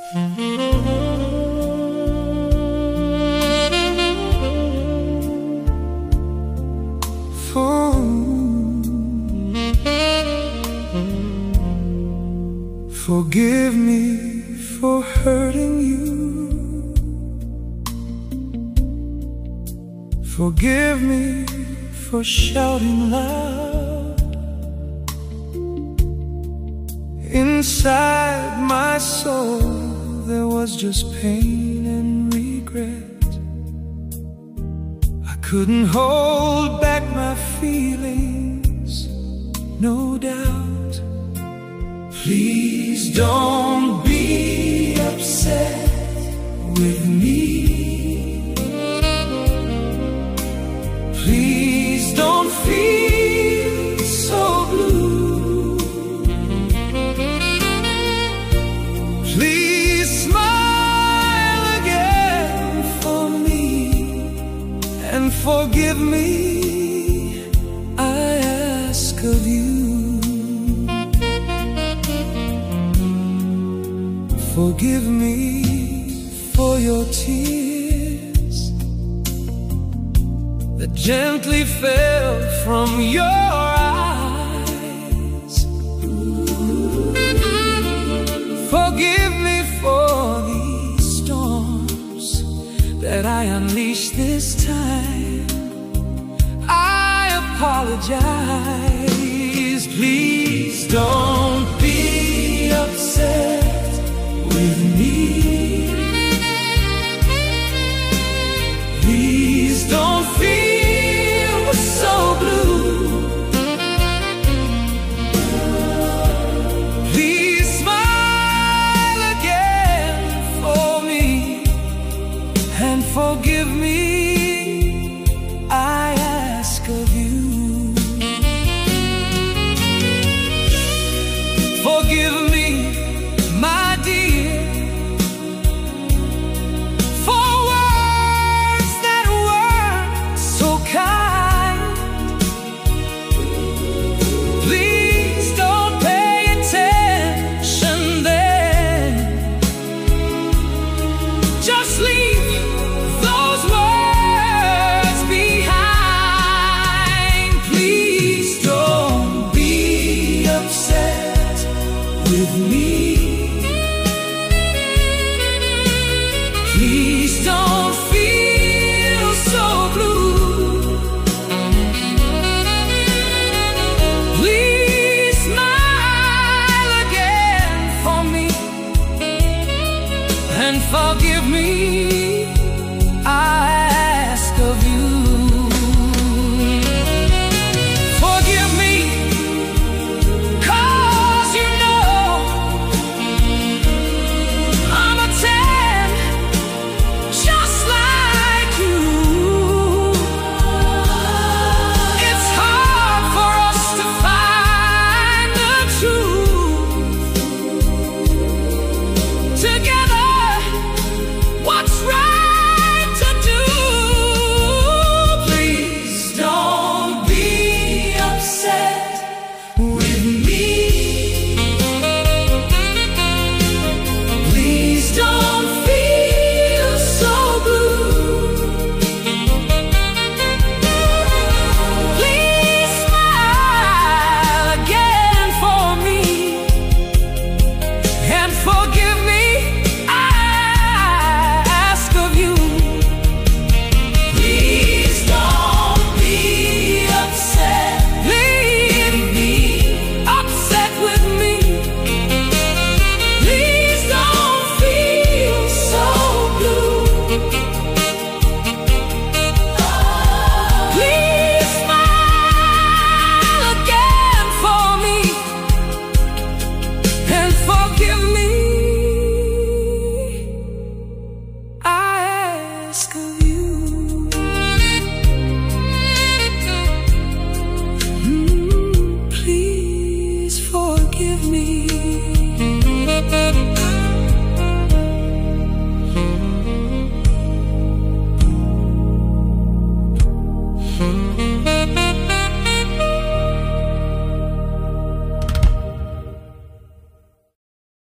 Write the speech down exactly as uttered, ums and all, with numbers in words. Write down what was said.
Forgive me for hurting you. Forgive me for shouting loud. Inside my soul there was just pain and regret. I couldn't hold back my feelings, no doubt. Please don't be upset with me. Please don't feel so blue. Please smile again for me and forgive me, I ask of you. Forgive me for your tears that gently fell from your eyes. Forgive me for these storms that I unleashed this time. I apologize. Please don't be upset with me. Please don't feel so blue. Please smile again for me and forgive me, I ask of you. Forgive me, my dear, for words that weren't so kind. Please don't pay attention then. Just leave those words behind. Please don't be upset with me. Please don't feel so blue. Please smile again for me and forgive me, I ask of you. Forgive me, 'cause you know I'm a ten just like you. It's hard for us to find the truth together. What's right to do? Please don't be upset with me. Please don't feel so blue. Please smile again for me and forgive